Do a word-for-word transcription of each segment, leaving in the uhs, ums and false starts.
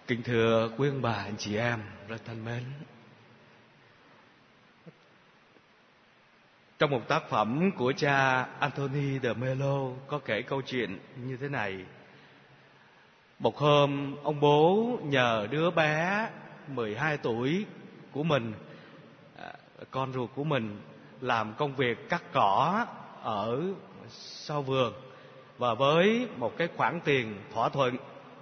Kính thưa quý ông bà, anh chị em rất thân mến. Trong một tác phẩm của cha Anthony de Mello có kể câu chuyện như thế này. Một hôm, ông bố nhờ đứa bé mười hai tuổi của mình, con ruột của mình, làm công việc cắt cỏ ở sau vườn, và với một cái khoản tiền thỏa thuận.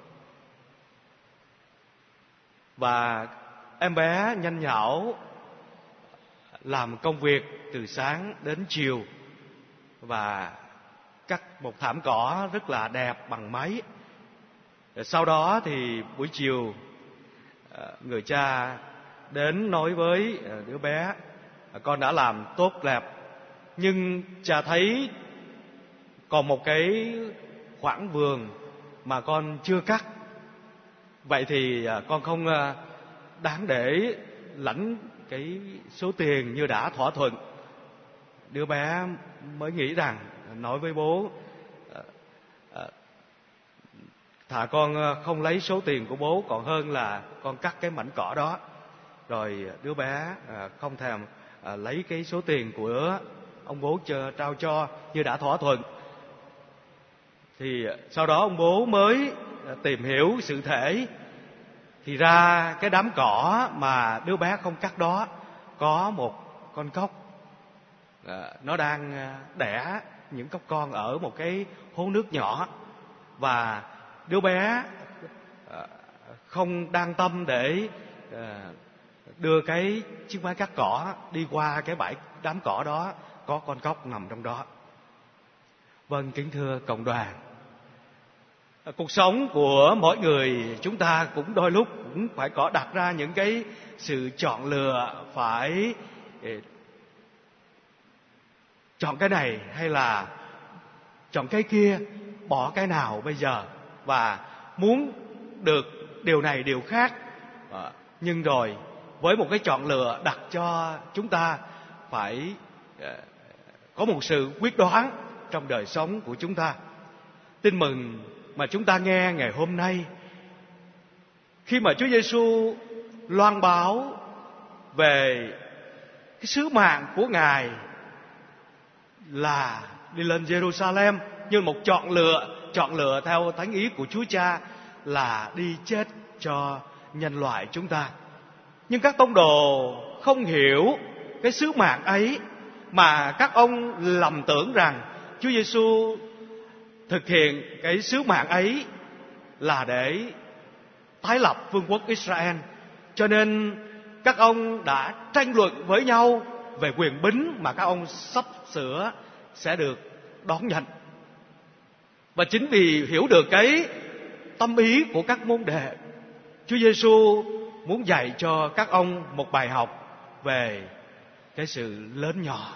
Và em bé nhanh nhảu làm công việc từ sáng đến chiều và cắt một thảm cỏ rất là đẹp bằng máy. Sau đó thì buổi chiều, người cha đến nói với đứa bé: con đã làm tốt đẹp, nhưng cha thấy còn một cái khoảng vườn mà con chưa cắt. Vậy thì con không đáng để lãnh cái số tiền như đã thỏa thuận. Đứa bé mới nghĩ rằng, nói với bố: thà con không lấy số tiền của bố còn hơn là con cắt cái mảnh cỏ đó. Rồi đứa bé không thèm lấy cái số tiền của ông bố trao cho như đã thỏa thuận. Thì sau đó ông bố mới tìm hiểu sự thể. Thì ra cái đám cỏ mà đứa bé không cắt đó có một con cóc, nó đang đẻ những cóc con ở một cái hố nước nhỏ. Và đứa bé không đang tâm để đưa cái chiếc máy cắt cỏ đi qua cái bãi đám cỏ đó, có con cóc nằm trong đó. Vâng, kính thưa cộng đoàn, cuộc sống của mỗi người chúng ta cũng đôi lúc cũng phải có đặt ra những cái sự chọn lựa, phải chọn cái này hay là chọn cái kia, bỏ cái nào bây giờ, và muốn được điều này điều khác. Nhưng rồi với một cái chọn lựa đặt cho chúng ta phải có một sự quyết đoán trong đời sống của chúng ta. Tin mừng mà chúng ta nghe ngày hôm nay, khi mà Chúa Giêsu loan báo về cái sứ mạng của Ngài là đi lên Jerusalem, như một chọn lựa, chọn lựa theo thánh ý của Chúa Cha là đi chết cho nhân loại chúng ta. Nhưng các tông đồ không hiểu cái sứ mạng ấy, mà các ông lầm tưởng rằng Chúa Giêsu thực hiện cái sứ mạng ấy là để tái lập vương quốc Israel. Cho nên các ông đã tranh luận với nhau về quyền bính mà các ông sắp sửa sẽ được đón nhận. Và chính vì hiểu được cái tâm ý của các môn đệ, Chúa Giêsu muốn dạy cho các ông một bài học về cái sự lớn nhỏ.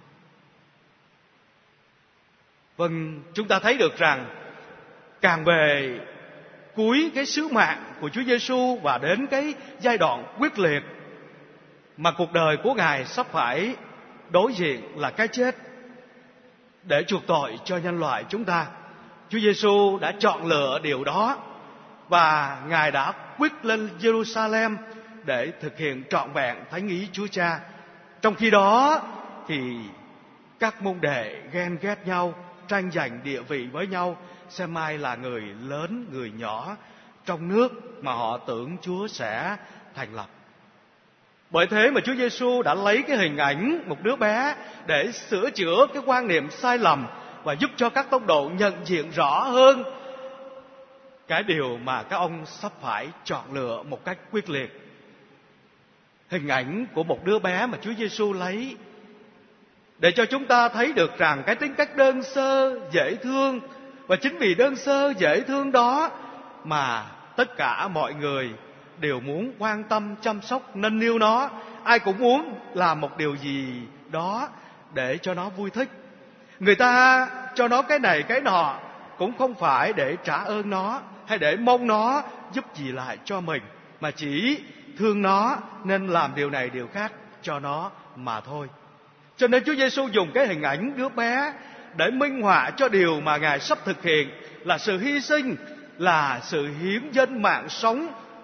Vâng, chúng ta thấy được rằng càng về cuối cái sứ mạng của Chúa Giêsu và đến cái giai đoạn quyết liệt mà cuộc đời của Ngài sắp phải đối diện là cái chết để chuộc tội cho nhân loại chúng ta, Chúa Giêsu đã chọn lựa điều đó và Ngài đã quyết lên Jerusalem để thực hiện trọn vẹn thánh ý Chúa Cha. Trong khi đó thì các môn đệ ghen ghét nhau, tranh giành địa vị với nhau, xem ai là người lớn người nhỏ trong nước mà họ tưởng Chúa sẽ thành lập. Bởi thế mà Chúa Giêsu đã lấy cái hình ảnh một đứa bé để sửa chữa cái quan niệm sai lầm và giúp cho các tông đồ nhận diện rõ hơn cái điều mà các ông sắp phải chọn lựa một cách quyết liệt. Hình ảnh của một đứa bé mà Chúa Giêsu lấy để cho chúng ta thấy được rằng cái tính cách đơn sơ, dễ thương, và chính vì đơn sơ, dễ thương đó mà tất cả mọi người đều muốn quan tâm, chăm sóc, nâng niu nó. Ai cũng muốn làm một điều gì đó để cho nó vui thích. Người ta cho nó cái này cái nọ cũng không phải để trả ơn nó hay để mong nó giúp gì lại cho mình, mà chỉ thương nó nên làm điều này điều khác cho nó mà thôi. Cho nên Chúa Giêsu dùng cái hình ảnh đứa bé để minh họa cho điều mà Ngài sắp thực hiện là sự hy sinh, là sự hiến dâng mạng sống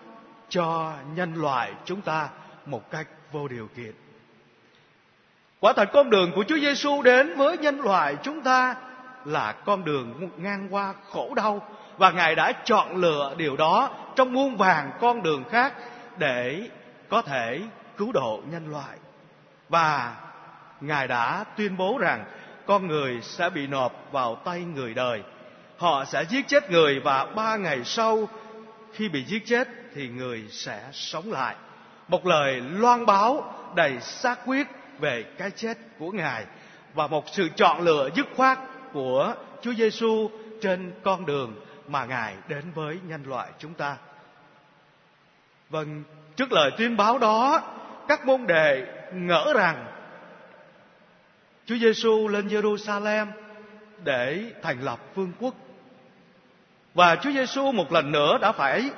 cho nhân loại chúng ta một cách vô điều kiện. Quả thật con đường của Chúa Giêsu đến với nhân loại chúng ta là con đường ngang qua khổ đau, và Ngài đã chọn lựa điều đó trong muôn vàn con đường khác để có thể cứu độ nhân loại. Và Ngài đã tuyên bố rằng con người sẽ bị nộp vào tay người đời. Họ sẽ giết chết người, và ba ngày sau khi bị giết chết thì người sẽ sống lại. Một lời loan báo đầy xác quyết về cái chết của Ngài, và một sự chọn lựa dứt khoát của Chúa Giêsu trên con đường mà Ngài đến với nhân loại chúng ta. Vâng, trước lời tuyên báo đó, các môn đệ ngỡ rằng Chúa Giêsu lên Giê-ru-sa-lem để thành lập vương quốc, và Chúa Giêsu một lần nữa đã phải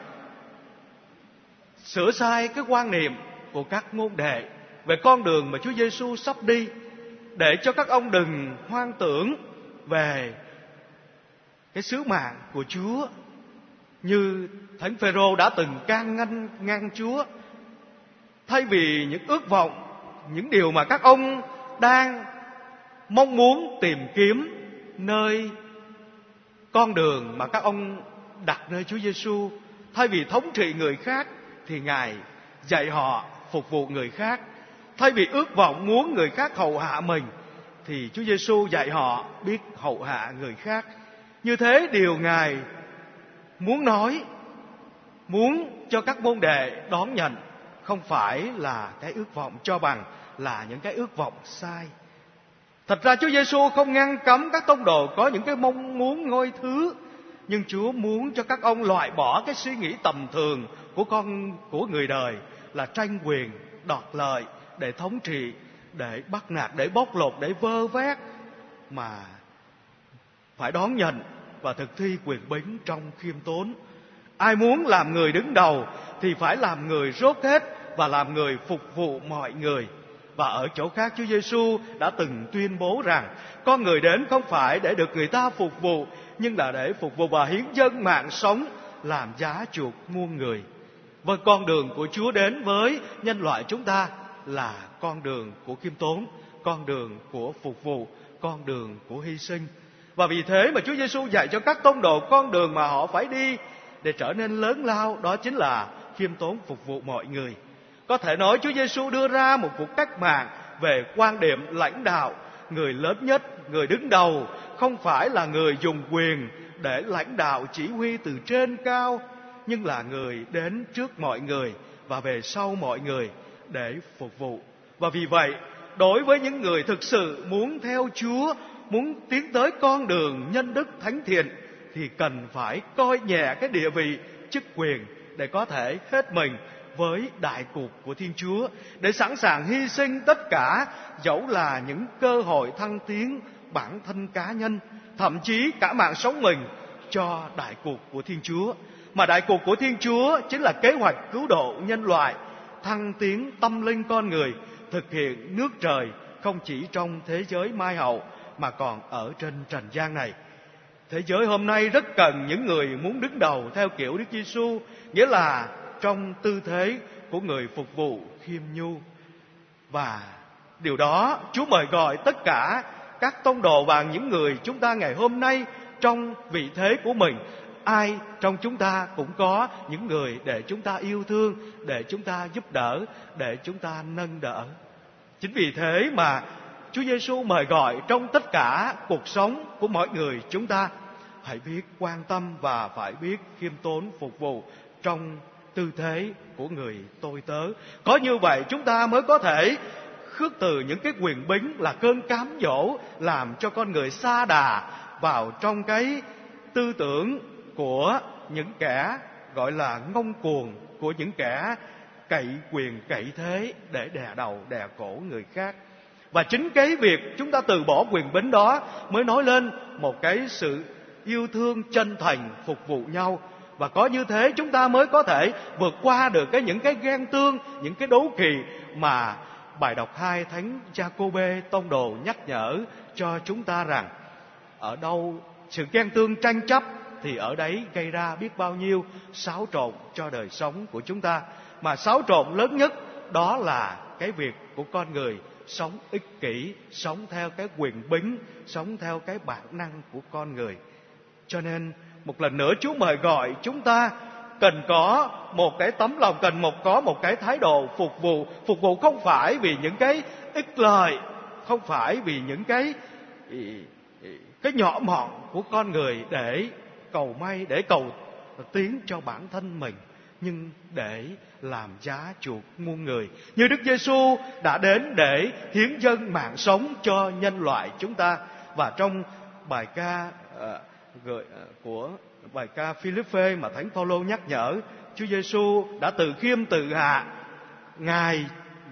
sửa sai cái quan niệm của các môn đệ về con đường mà Chúa Giêsu sắp đi, để cho các ông đừng hoang tưởng về cái sứ mạng của Chúa, như Thánh Phêrô đã từng can ngăn ngăn Chúa. Thay vì những ước vọng, những điều mà các ông đang mong muốn tìm kiếm nơi con đường mà các ông đặt nơi Chúa Giêsu, thay vì thống trị người khác thì Ngài dạy họ phục vụ người khác. Thay vì ước vọng muốn người khác hầu hạ mình thì Chúa Giêsu dạy họ biết hầu hạ người khác. Như thế điều Ngài muốn nói, muốn cho các môn đệ đón nhận không phải là cái ước vọng cho bằng là những cái ước vọng sai. Thật ra Chúa Giêsu không ngăn cấm các tông đồ có những cái mong muốn ngôi thứ, nhưng Chúa muốn cho các ông loại bỏ cái suy nghĩ tầm thường của con của người đời là tranh quyền, đoạt lợi để thống trị, để bắt nạt, để bóc lột, để vơ vét, mà phải đón nhận và thực thi quyền bính trong khiêm tốn. Ai muốn làm người đứng đầu thì phải làm người rốt hết và làm người phục vụ mọi người. Và ở chỗ khác, Chúa Giêsu đã từng tuyên bố rằng con người đến không phải để được người ta phục vụ, nhưng là để phục vụ và hiến dâng mạng sống làm giá chuộc muôn người. Và con đường của Chúa đến với nhân loại chúng ta là con đường của khiêm tốn, con đường của phục vụ, con đường của hy sinh. Và vì thế mà Chúa Giêsu dạy cho các tông đồ con đường mà họ phải đi để trở nên lớn lao, đó chính là khiêm tốn phục vụ mọi người. Có thể nói Chúa Giêsu đưa ra một cuộc cách mạng về quan điểm lãnh đạo. Người lớn nhất, người đứng đầu không phải là người dùng quyền để lãnh đạo chỉ huy từ trên cao, nhưng là người đến trước mọi người và về sau mọi người để phục vụ. Và vì vậy, đối với những người thực sự muốn theo Chúa, muốn tiến tới con đường nhân đức thánh thiện, thì cần phải coi nhẹ cái địa vị chức quyền để có thể hết mình với đại cuộc của Thiên Chúa, để sẵn sàng hy sinh tất cả, dẫu là những cơ hội thăng tiến bản thân cá nhân, thậm chí cả mạng sống mình cho đại cuộc của Thiên Chúa. Mà đại cuộc của Thiên Chúa chính là kế hoạch cứu độ nhân loại, thăng tiến tâm linh con người, thực hiện nước trời không chỉ trong thế giới mai hậu mà còn ở trên trần gian này. Thế giới hôm nay rất cần những người muốn đứng đầu theo kiểu Đức Giêsu, nghĩa là trong tư thế của người phục vụ khiêm nhu. Và điều đó Chúa mời gọi tất cả các tông đồ và những người chúng ta ngày hôm nay trong vị thế của mình. Ai trong chúng ta cũng có những người để chúng ta yêu thương, để chúng ta giúp đỡ, để chúng ta nâng đỡ. Chính vì thế mà Chúa Giêsu mời gọi trong tất cả cuộc sống của mọi người chúng ta hãy biết quan tâm và phải biết khiêm tốn phục vụ trong tư thế của người tôi tớ. Có như vậy chúng ta mới có thể khước từ những cái quyền bính là cơn cám dỗ làm cho con người sa đà vào trong cái tư tưởng của những kẻ gọi là ngông cuồng, của những kẻ cậy quyền cậy thế để đè đầu đè cổ người khác. Và chính cái việc chúng ta từ bỏ quyền bính đó mới nói lên một cái sự yêu thương chân thành phục vụ nhau. Và có như thế chúng ta mới có thể vượt qua được cái những cái ghen tương, những cái đố kỵ mà bài đọc hai Thánh Gia-cô-bê tông đồ nhắc nhở cho chúng ta rằng ở đâu sự ghen tương tranh chấp thì ở đấy gây ra biết bao nhiêu xáo trộn cho đời sống của chúng ta. Mà xáo trộn lớn nhất đó là cái việc của con người sống ích kỷ, sống theo cái quyền bính, sống theo cái bản năng của con người. Cho nên một lần nữa Chúa mời gọi chúng ta cần có một cái tấm lòng, cần một có một cái thái độ phục vụ. Phục vụ không phải vì những cái ích lợi, không phải vì những cái cái nhỏ mọn của con người để cầu may, để cầu tiến cho bản thân mình, nhưng để làm giá chuộc muôn người. Như Đức Giêsu đã đến để hiến dâng mạng sống cho nhân loại chúng ta. Và trong bài ca uh, gợi, uh, của bài ca Philippe mà Thánh Phaolô nhắc nhở, Chúa Giêsu đã tự khiêm tự hạ, Ngài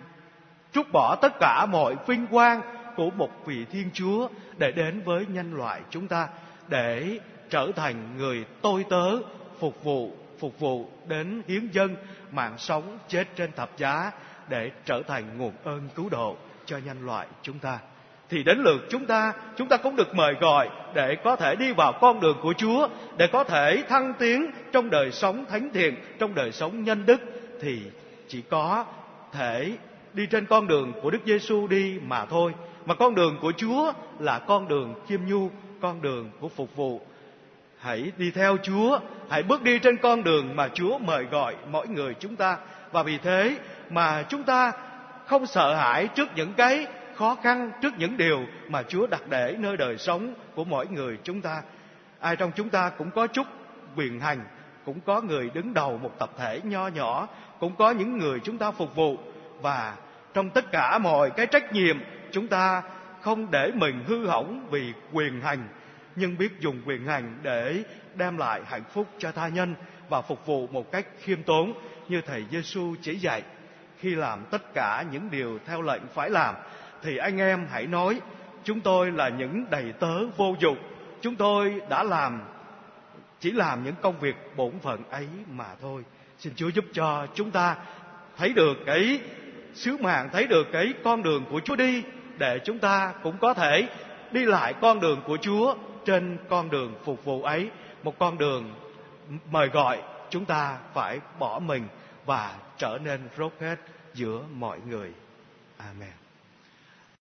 trút bỏ tất cả mọi vinh quang của một vị Thiên Chúa để đến với nhân loại chúng ta, để trở thành người tôi tớ phục vụ, phục vụ đến hiến dâng mạng sống chết trên thập giá để trở thành nguồn ơn cứu độ cho nhân loại chúng ta. Thì đến lượt chúng ta, chúng ta cũng được mời gọi để có thể đi vào con đường của Chúa, để có thể thăng tiến trong đời sống thánh thiện, trong đời sống nhân đức. Thì chỉ có thể đi trên con đường của Đức Giêsu đi mà thôi. Mà con đường của Chúa là con đường khiêm nhu, con đường của phục vụ. Hãy đi theo Chúa, hãy bước đi trên con đường mà Chúa mời gọi mỗi người chúng ta. Và vì thế mà chúng ta không sợ hãi trước những cái khó khăn, trước những điều mà Chúa đặt để nơi đời sống của mỗi người chúng ta. Ai trong chúng ta cũng có chút quyền hành, cũng có người đứng đầu một tập thể nho nhỏ, cũng có những người chúng ta phục vụ. Và trong tất cả mọi cái trách nhiệm, chúng ta không để mình hư hỏng vì quyền hành, nhưng biết dùng quyền hành để đem lại hạnh phúc cho tha nhân và phục vụ một cách khiêm tốn như Thầy Giêsu chỉ dạy. Khi làm tất cả những điều theo lệnh phải làm, thì anh em hãy nói: chúng tôi là những đầy tớ vô dụng, chúng tôi đã làm chỉ làm những công việc bổn phận ấy mà thôi. Xin Chúa giúp cho chúng ta thấy được cái sứ mạng, thấy được cái con đường của Chúa đi, để chúng ta cũng có thể đi lại con đường của Chúa trên con đường phục vụ ấy. Một con đường mời gọi chúng ta phải bỏ mình và trở nên rốt hết giữa mọi người. Amen.